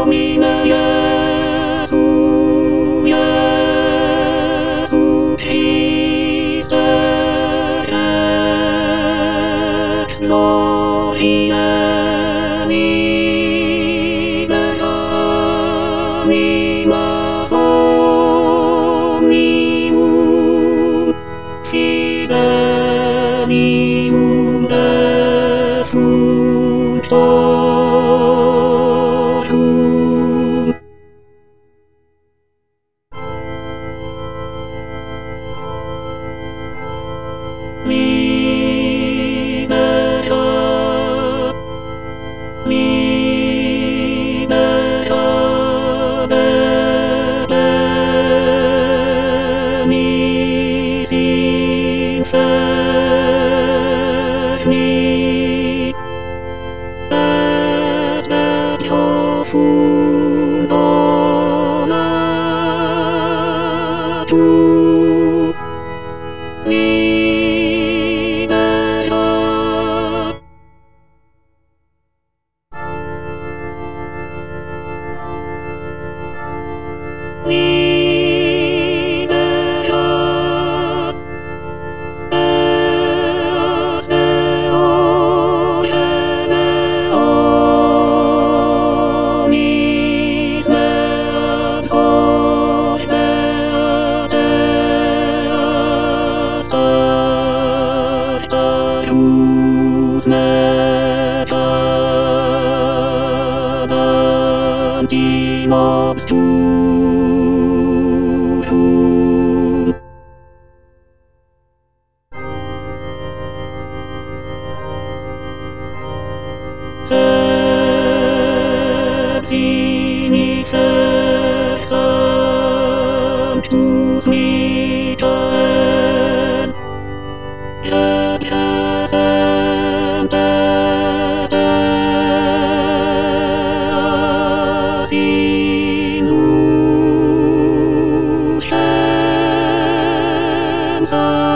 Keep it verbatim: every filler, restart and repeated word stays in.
남이네 예수 예수 He's the ex-glory Fidelium, Fidelium defuntorum. Libera, libera, bebenis inferni, et profundo natum. Libera, libera, eos Deo gemeonis meam soi beateas Artarius necadantim obscurum. Sed signifer sanctus Michael, et gesem teteas in lucem